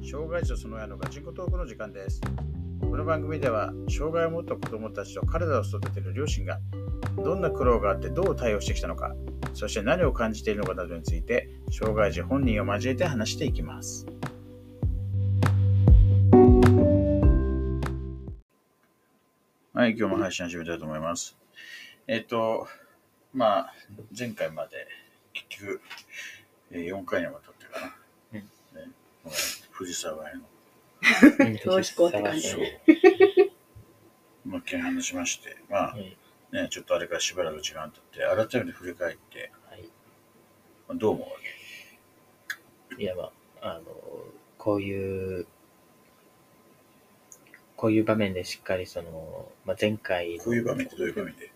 障害児とその親のガチンコトークの時間です。この番組では障害を持った子どもたちと彼らを育てる両親がどんな苦労があってどう対応してきたのか、そして何を感じているのかなどについて障害児本人を交えて話していきます。はい、今日も配信始めたいと思います。前回まで結局4回にわたってかな、藤沢への調子こうって感じで話しまして、ちょっとあれからしばらく時間経って改めて振り返って、どう思うわけ？ いやこういう場面でしっかり前回のこういう場面ってどういう場面で？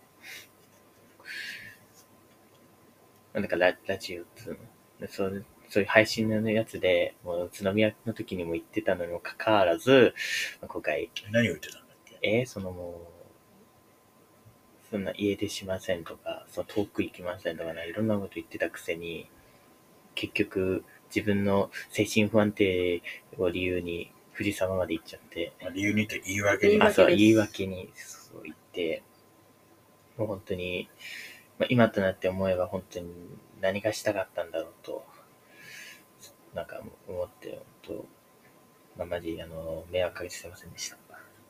なんかラジオっていうのそういう配信のやつでもう宇都宮の時にも言ってたのにもかかわらず、今回何を言ってたんだっけ？ もうそんな家出しませんとか、遠く行きませんとかいろんなこと言ってたくせに、結局自分の精神不安定を理由に藤沢まで行っちゃって、 理由にって言い訳に言い訳にそう言って、もう本当に、今となって思えば本当に何がしたかったんだろうと思って、本当マジ迷惑かけてすいませんでした。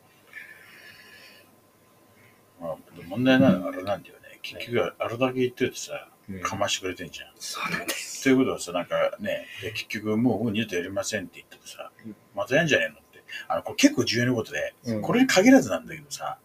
問題なのはあれなんだよね。結局あれだけ言ってるとさ、かましてくれてんじゃん。 そうなんです。 ということはさ、結局もう二度とやりませんって言ってもさ、またやんじゃねえのって。これ結構重要なことで、これに限らずなんだけどさ、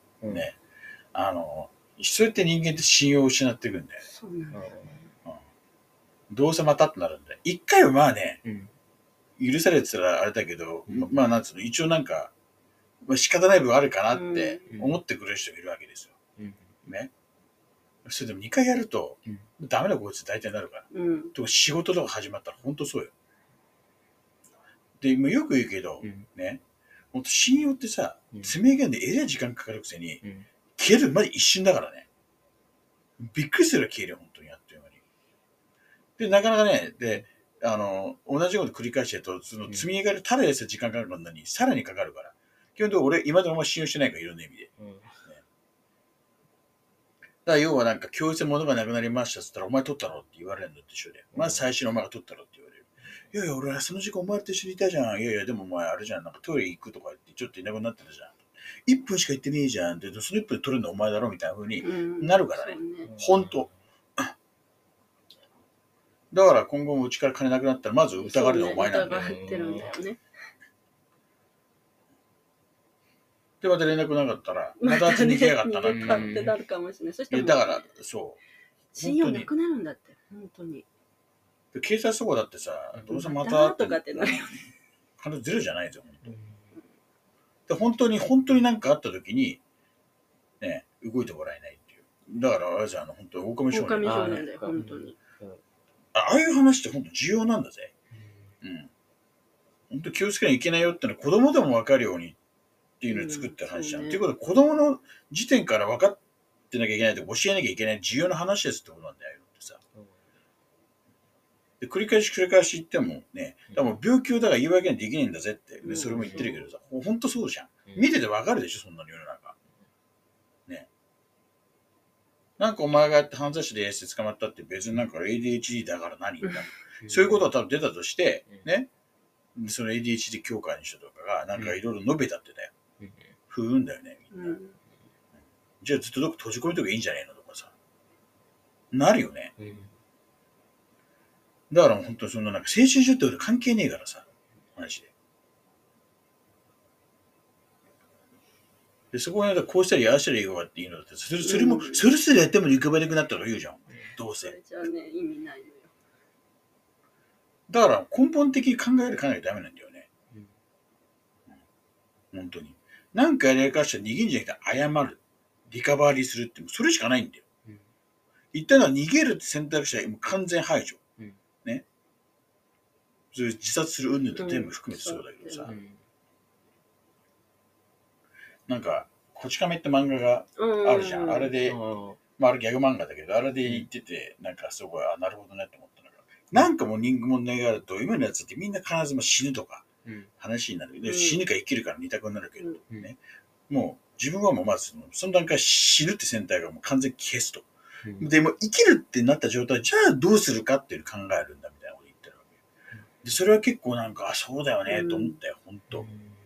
そうやって人間って信用を失っていくんだよ。 そうなんだよね。 どうせまたってなるんだよ。一回は許されてたらあれだけど、一応仕方ない部分あるかなって思ってくれる人がいるわけですよ。ね。それでも2回やると、ダメなこいつ大体なるから。とか仕事とか始まったら本当そうよ。で、よく言うけど、本当信用ってさ、積み上げるんでえらい時間かかるくせに、消えるまで一瞬だからね。びっくりするら消えるよ、本当にあっという間に。で、なかなかね、同じこと繰り返してると、その積み上がるただでさえ時間かかるのに、さらにかかるから。基本的に俺、今でも信用してないから、いろんな意味で。だから要は教室で物がなくなりましたっつったら、お前取ったろって言われるのと一緒で。まず最初にお前が取ったろって言われる。いやいや、俺はその時間お前と一緒にいたじゃん。いやいや、でもお前あれじゃん。トイレ行くとか言ってちょっといなくなってたじゃん。1分しか行ってねえじゃんって、その1分で取るのお前だろみたいな風になるからね。ほんと。だから今後もうちから金なくなったら、まず疑われるのお前なんだよ。 疑ってるんだよね。 で、また連絡なかったら、また逃げやがったなってなるかもしれない。そしてだから、そう。 信用なくなるんだって、本当に。 警察とかだってさ、どうせまたとかってなるよね。 金ゼロじゃないですよ、本当に。本当に何かあった時に、ね、動いてもらえないっていう。だから、あれじゃん、本当に狼少年だよ、本当に。 ああいう話って本当重要なんだぜ。本当気をつけなきゃいけないよってのは子供でも分かるようにっていうのを作ってる話じゃん。っていうことは子供の時点から分かってなきゃいけないとか教えなきゃいけない重要な話ですってことなんだよってさ。で繰り返し言ってもね、多分病気をだから言い訳にできないんだぜって、それも言ってるけどさ、本当そうじゃん。見てて分かるでしょ、そんなの世の中。ね。お前がやって犯罪者でして捕まったって別にADHD だから何言ったのそういうことは多分出たとして、ね。その ADHD 協会の人とかがいろいろ述べたってだよ。不運だよね、みんな。じゃあずっとどっか閉じ込めとけばいいんじゃねえのとかさ。なるよね。だから本当に精神症ってこと関係ねえからさ、話で。で、そこにこうしたりああしたり言うわっていいのだって、それも、それすらやっても浮かばなくなったら言うじゃん。どうせ。 じゃあね、意味ないのよ。 だから根本的に考えるかなりダメなんだよね。本当に。やりかしたら逃げんじゃなくて謝る。リカバーリーするって、それしかないんだよ。言ったのは逃げるって選択肢はもう完全排除。ね。それ自殺する云々と全部含めてそうだけどさ。こち亀って漫画があるじゃん。あれで、あれギャグ漫画だけど、あれで言ってて、すごい、なるほどねって思ったのが。もう人間問題があると、今のやつってみんな必ず死ぬとか、 話になる。で、 うん死ぬか生きるかの二択になるけど、 うんね。もう自分はもうまずその段階死ぬって選択がもう完全に消すと。でも生きるってなった状態、じゃあどうするかっていうのを考えるんだみたいなこと言ってるわけ。で、それは結構なんか、あ、そうだよね、と思ったよ、本当。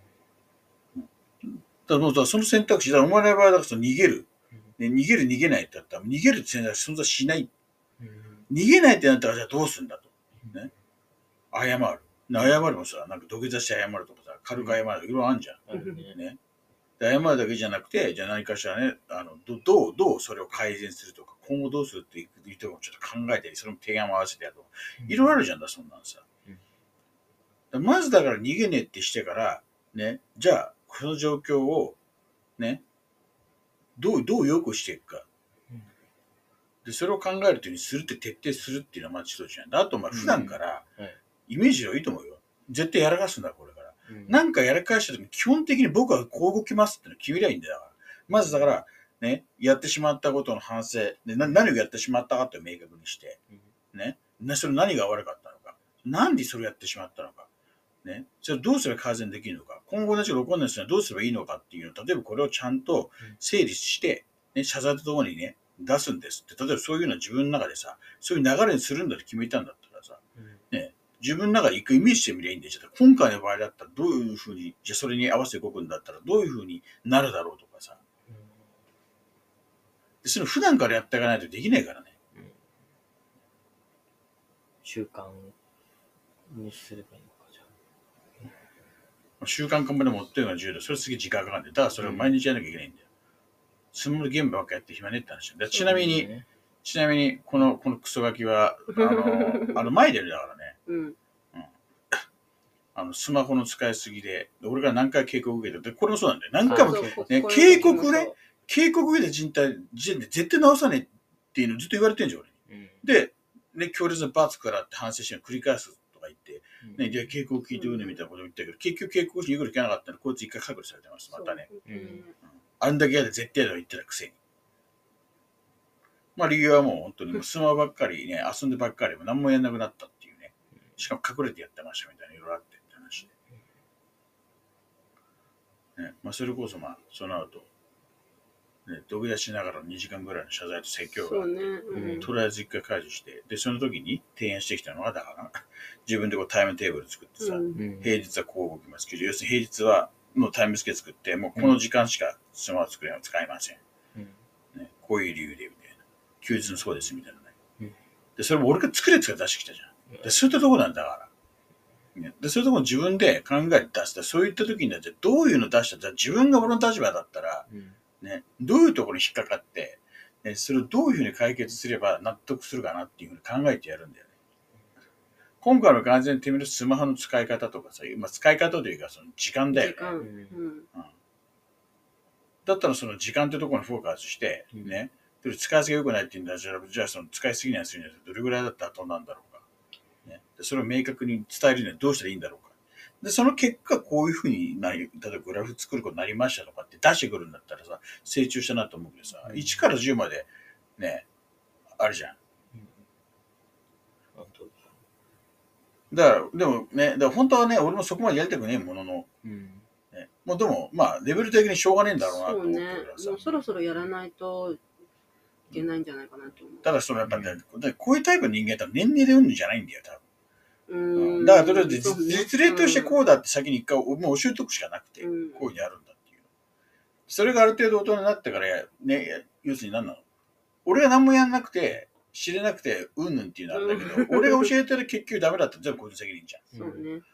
だからその選択肢、だからお前の場合はだからその逃げる。ね、逃げる逃げないってなったら、逃げるって選択肢存在しない。逃げないってなったら、じゃあどうするんだと。ね。謝る。謝るもさ、なんか土下座して謝るとかさ、軽く謝るとかいろいろあるじゃん。ね。で謝るだけじゃなくて、じゃあ何かしらね、どうそれを改善するとか、今後どうするっていうところもちょっと考えたり、それも提案を合わせてやるとか、いろいろあるじゃんだ、そんなんさ。まずだから逃げねえってしてから、ね、じゃあ、この状況を、ね、どう良くしていくか。で、それを考えるというにするって徹底するっていうのはまず一つじゃん。あと、まあ普段から、イメージはいいと思うよ。絶対やらかすんだ、これから。なんかやらかした時に基本的に僕はこう動きますってのを決めりゃいいんだよ。まずだから、ね、やってしまったことの反省。で、何をやってしまったかって明確にして、ね、それ何が悪かったのか。なんでそれをやってしまったのか。ね、それをどうすれば改善できるのか。今後の事が起こらない人はどうすればいいのかっていうのを、例えばこれをちゃんと整理して、ね、謝罪とともにね、出すんですって。例えばそういうのを自分の中でさ、そういう流れにするんだって決めたんだったらさ、ね、自分の中で一個イメージしてみりゃいいんで、今回の場合だったらどういうふうに、じゃあそれに合わせて動くんだったらどういうふうになるだろうとかさ。でそれ普段からやっていかないとできないからね。 習慣にすればいいのか、じゃ習慣化まで持ってるのが重要だ。それすげえ時間かかるんで。だからそれを毎日やらなきゃいけないんだよ。スマホでゲームばっかやって暇ねって話だ。ちなみに、このクソガキは、前でるだからね。スマホの使いすぎで、俺が何回警告受けてる。これもそうなんだよ。何回も、ね、警告受けた時点で絶対直さねえっていうのずっと言われてんじゃん、俺に。で、ね、強烈な罰からって反省して繰り返すとか言って、ね、じゃあ警告聞いてるねみたいなこと言ったけど、結局警告しに言うこと聞かなかったら、こいつ一回隔離されてます。またね。あんだけやで絶対だと言ってたくせに。まあ理由はもう本当にスマホばっかりね、遊んでばっかりも何もやんなくなったっていうね。しかも隠れてやってましたみたいな、いろいろあってって話で。ね、まあそれこそまあ、その後、ね、土下座しながら2時間ぐらいの謝罪と説教があって、とりあえず一回解除して、で、その時に提案してきたのは、だから自分でこうタイムテーブル作ってさ、平日はこう動きますけど、要するに平日はのタイムスケ作って、もうこの時間しかスマホ使いません。ね、こういう理由でみたいな。休日のそうですみたいなね。で、それも俺が作れって出してきたじゃん。で、そういったとこなんだから。ね、で、そういうとこ自分で考えて出した。そういった時にじゃどういうの出したら、自分が俺の立場だったら、ね、どういうところに引っかかって、ね、それをどういうふうに解決すれば納得するかなっていうふうに考えてやるんだよね。今回は完全にてめえのスマホの使い方とかさ、まあ、使い方というかその時間だよね。だったらその時間ってところにフォーカスして、ね、使いすぎが良くないって言うんだじゃあその使いすぎないするにはどれぐらいだったら後なんだろうか。ね、でそれを明確に伝えるにはどうしたらいいんだろうか。で、その結果、こういうふうになり、例えばグラフ作ることになりましたとかって出してくるんだったらさ、成長したなと思うけどさ、1から10まで、ね、あるじゃん。だから、でもね、だから本当はね、俺もそこまでやりたくねえものの、ね、もうでも、まあ、レベル的にしょうがねえんだろうなと思ってるからさ。 もうそろそろやらないといけないんじゃないかなと思う。 ただ、そのやっぱ、こういうタイプの人間って年齢でうんじゃないんだよ、多分。だから、とりあえず実例としてこうだって先に一回もう教えとくしかなくて、こういうふうにやるんだっていう。それがある程度大人になってからね、要するに何なの？俺が何もやんなくて、知れなくて、うんぬんっていうのはあるんだけど、俺が教えてる結局ダメだったら全部こいつ責任じゃん。 そうね。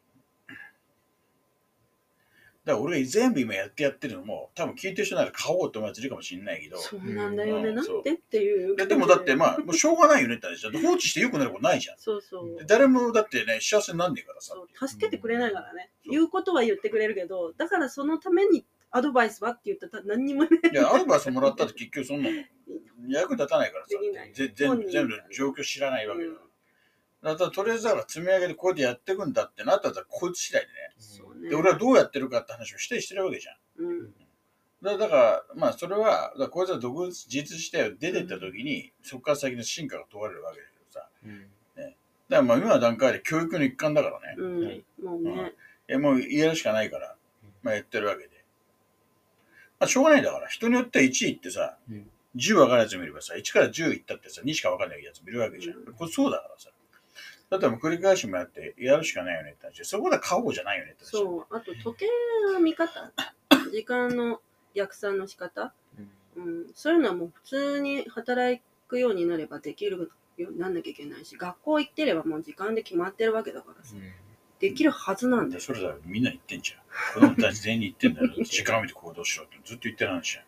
だから俺が全部今やってるのも、多分聞いてる人なら買おうと思うやついるかもしれないけど。 そうなんだよね。なんでっていう。 でもだってまあ、もうしょうがないよねって話だ。放置して良くなることないじゃん。 そうそう。 誰もだってね、幸せになんねえからさ。 助けてくれないからね。言うことは言ってくれるけど、だからそのためにアドバイスはって言ったら何にもね。 いや、アドバイスもらったって結局そんなの役立たないからさ。全部状況知らないわけだから。だからとりあえずだから積み上げてこうやってやっていくんだってなったらこいつ次第でね。で、俺はどうやってるかって話をしてるわけじゃん。だから、まあそれは、こいつは独立自立して出てった時に、そこから先の進化が問われるわけだけどさ。ね、だからまあ今の段階で教育の一環だからね。 もうね。 もうやるしかないから、まあやってるわけで。まあしょうがないんだから、人によっては1位ってさ、 うん 10分かるやつもいればさ、1から10いったってさ、2しか分かんないやつもいるわけじゃん。これそうだからさ。だってもう繰り返しもやってやるしかないよねって話。そこで過保護じゃないよねって話。 そう、あと時計の見方、時間の逆算の仕方、そういうのはもう普通に働くようになればできるようになんなきゃいけないし、学校行ってればもう時間で決まってるわけだからさ、できるはずなんだよ。 それだみんな言ってんじゃん。子供たち全員に言ってんだよ。時間を見て行動しろってずっと言ってる話じゃん。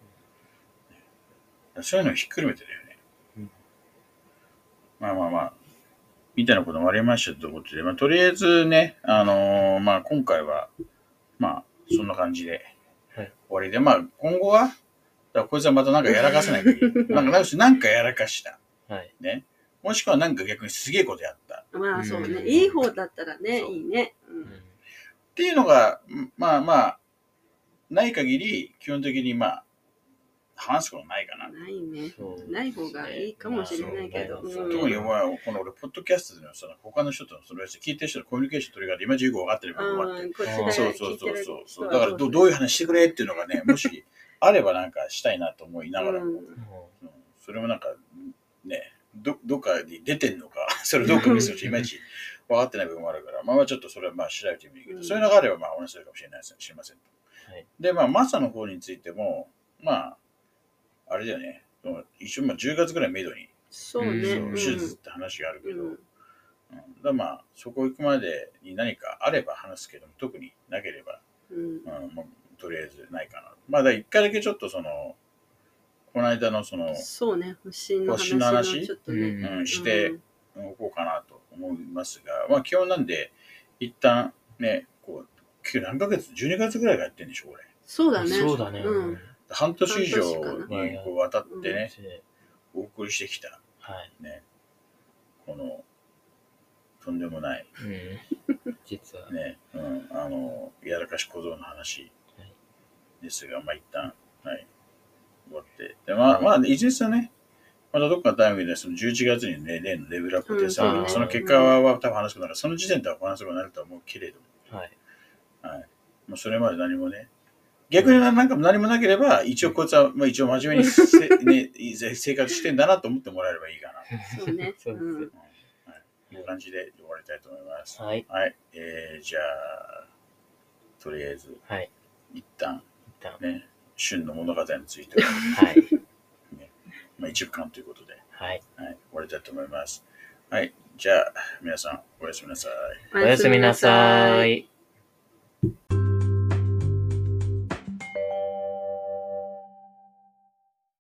そういうのをひっくるめてだよね。まあ、みたいなこともありましたということで、まあ、とりあえずね、まあ、今回は、まあ、そんな感じで終わりで、まあ、今後は、だからこいつはまたなんかやらかせない限り、なんかやらかした。ね。もしくはなんか逆にすげえことやった。 まあそうね、いい方だったらね、いいね。 っていうのが、まあ、ない限り、基本的にまあ、話すことないかな。 ないね。ない方がいいかもしれないけど。 特にこの俺、ポッドキャストでの他の人との聞いてる人のコミュニケーション取り方、いまいちよく分かってる部分もあって。そう。だからどういう話してくれっていうのがね、もしあればなんかしたいなと思いながらも、それもなんかね、どっかに出てんのか、それどっか見せるし、いまいち分かってない部分もあるから、まあちょっとそれはまあ調べてみるけど、そういうのがあればまあお話しするかもしれないです知りませんと。で、まあマサの方についても、まあ、あれだよね。一応まあ10月ぐらいめどに手術って話があるけど、だまあそこ行くまでに何かあれば話すけども、特になければ、まあ、とりあえずないかな。まあだ1回だけちょっとこの間のそうね、星の話ちょっとね、 しておこうかなと思いますが、まあ基本なんで一旦ね、何ヶ月、12月ぐらいがやってんでしょこれ。 そうだね。 半年以上にわたってね、お送りしてきた、ね、このとんでもない、 実はね、やらかし小僧の話ですが、まあ一旦、終わって、でまあいずれさね、またどっかのタイミングで11月にね、例のレベルアップでさ、その結果は多分話すことなら、その時点では話すことになると思うけれども、もうそれまで何もね、逆になんか何もなければ、一応こいつは、まあ、一応真面目に生活してんだなと思ってもらえればいいかな。 そうね。 いう感じで終わりたいと思います。じゃあ、とりあえず、一旦、ね、旬の物語については、まあ、一巻ということで、終わりたいと思います。じゃあ、皆さん、おやすみなさい。 おやすみなさい。